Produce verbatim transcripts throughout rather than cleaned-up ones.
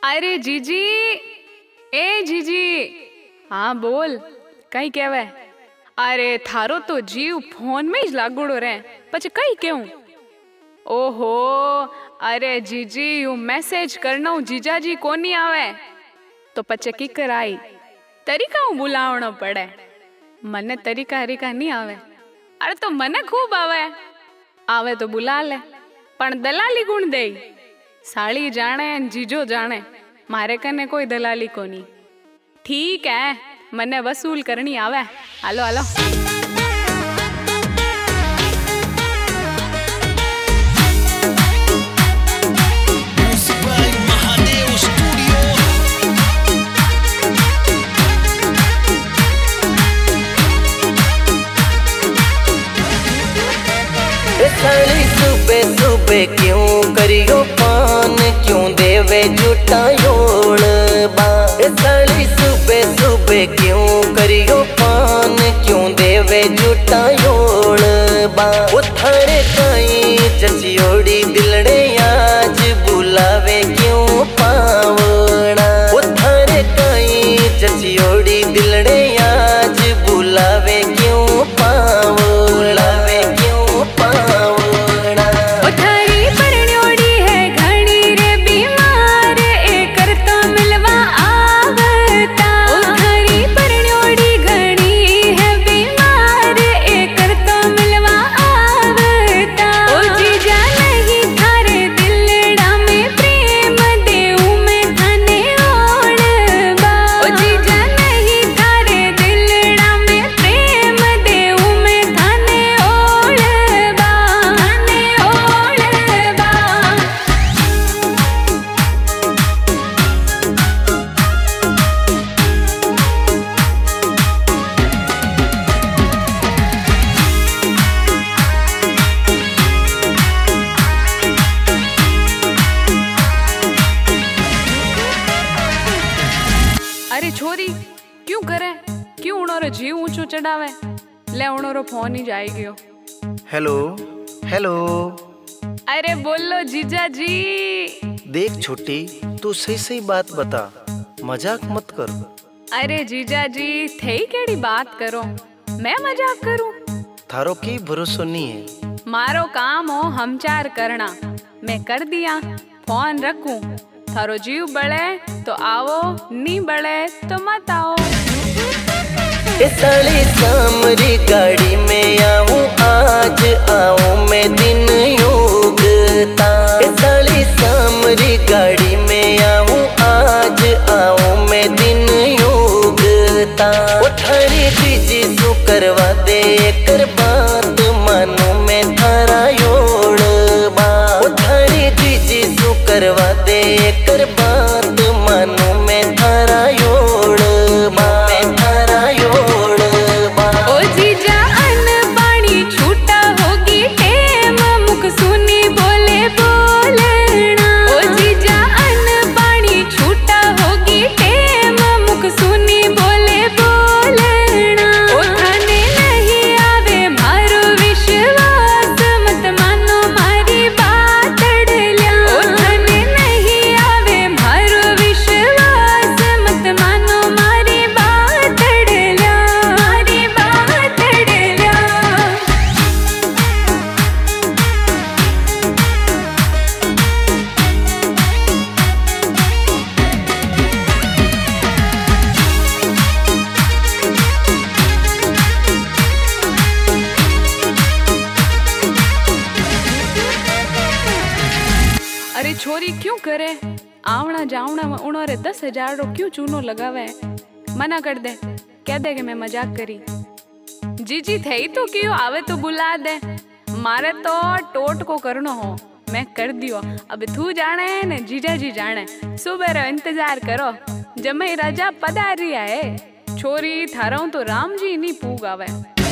अरे जीजी, ए जीजी, हाँ बोल, कई केवे? अरे थारो तो जीव फोन में ही लागोड़ो रहे, पछ कई क्यों? ओहो, अरे जीजी यू मैसेज करना जीजा जी कोनी आवे तो पछ की कराई तरीका बुलावनो पड़े। मने तरीका हरीका नहीं आवे। अरे तो मने खूब आवे, आवे तो बुला ले, पण दलाली गुण दे। साड़ी जाने जीजो जाने, मारे कने कोई दलाली कोनी। ठीक है, मने वसूल करनी आवे। हालो हालो। साली सुबह सुबह क्यों करियो पान, क्यों देवे झूठा योड़ बा। साली सुबह सुबह क्यों करियो पान, क्यों देवे झूठा योड़ बा। उथारे काई जचियोड़ी दिलड़े आज बुलावे क्यों पावना। उथारे काई जचियोड़ी दिलड़े आज बुलावे क्यों पावना। अरे छोरी क्यों करे, क्यों उन्होंने जीव ऊंचो चढ़ावे? ले उन्होंने फोन ही जाए गयो। Hello hello. अरे बोलो जीजा जी। देख छोटी, तू सही सही बात बता, मजाक मत कर। अरे जीजा जी थे केड़ी बात करो, मैं मजाक करूं? थारो की भरोसा नहीं है। मारो काम हो हमचार करना, मैं कर दिया, फोन रखूं। थारो जीव बड़े तो आओ, नी बड़े तो मत आओ। साली सामरी गाड़ी में आऊं, आज आऊं मैं दिन योगता। साली सामरी गाड़ी में आऊं, आज आऊं मैं दिन योगता। उठारी दीजी सु करवा दे कर बात, मानो मैं थारा योड़बा। उठारी दीजी सु करवा दे कर बात, मानो मैं थारा योड़बा। मैं थारा योड़बा। ओ जीजा अन पानी छूटा होगी टेम, मुख सुनी बोले बोलना। ओ जीजा अन पानी छूटा होगी टेम, मुख सुनी बोले बोलना। ओ थाने नहीं आवे मारो विश्वास, मत मानो मारी बात डल्या। ओ थाने नहीं आवे मारो विश्वास, मत मानो मारी बात डल्या। मारी बात डल्या। अरे छोरी क्यों करे, आवना जावना में उन्होंने दस हजार रो क्यों चूनो लगावे? मना कर दे, कह दे कि मैं मजाक करी। जीजी थे तो क्यों आवे तो बुला दे, मारे तो टोट को करनो हो, मैं कर दियो। अब तू जाने ने जीजा जी जाने, सुबह रो इंतजार करो, जमे राजा पधारी आए। छोरी थाराऊ तो राम जी नहीं पूग आवे।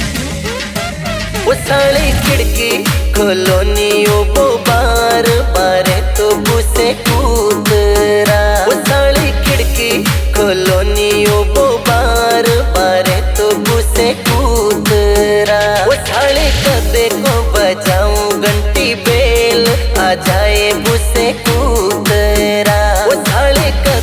साली खिड़की खोलो नी ओ वो बार बारे तो बुसे कूतरा। साली खिड़की खोलो नी ओ वो बार बारे तो बुसे कूतरा। साली कदे को बजाऊं घंटी बेल, आ जाए बुसे कूतरा। साली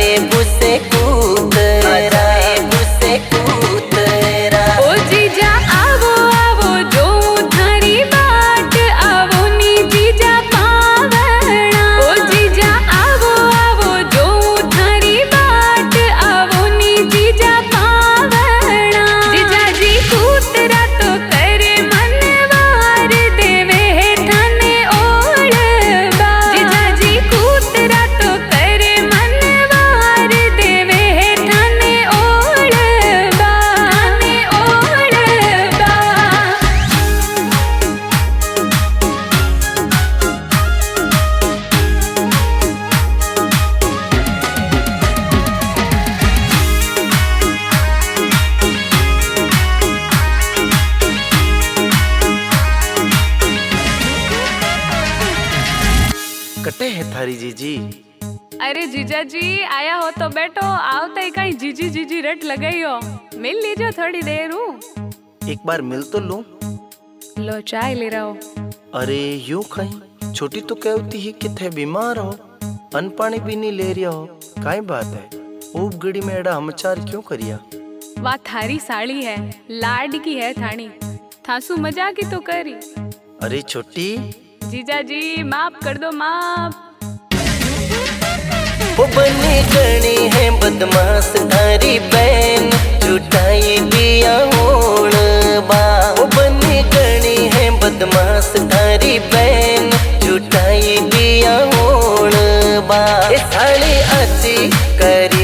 जाए बुसे कूतरा बुसे कूतरा। ओ जीजा आवो आवो जो थारी बाट आवो नी जीजा पावना। ओ जीजा आवो आवो जो थारी बाट आवो नी जीजा पावना। जीजा जी कूतरा तो करे मनवार देवे थाने ओढ़बा। जीजा जी कूतरा तो करे मनवार देवे थाने ओढ़बा थाने ओढ़बा। कटे है थारी जीजी? अरे जीजा जी आया हो तो बैठो, आवते ही कहीं जीजी जीजी रट लगाई हो। मिल लीजिए थोड़ी देर हूँ। एक बार मिल तो लूं। लो चाय ले रहा हो। अरे यूं कहीं छोटी तो कहती है कि थे बीमार हो, अन्न पानी भी नहीं ले रिया हो, काई बात है? ऊब गड़ी में एड़ा हमचार क्यों करिया? वाह थारी साड़ी है, लाड की है थानी, थासू मजाक ही तो करी। अरे छोटी जीजा जी माफ कर दो माफ। वो बनी गणी है बदमाश थारी बहन, जुटाई दिया होण बा। वो बनी गणी है बदमाश थारी बहन, जुटाई दिया होण बा। ए साली अच्छी करी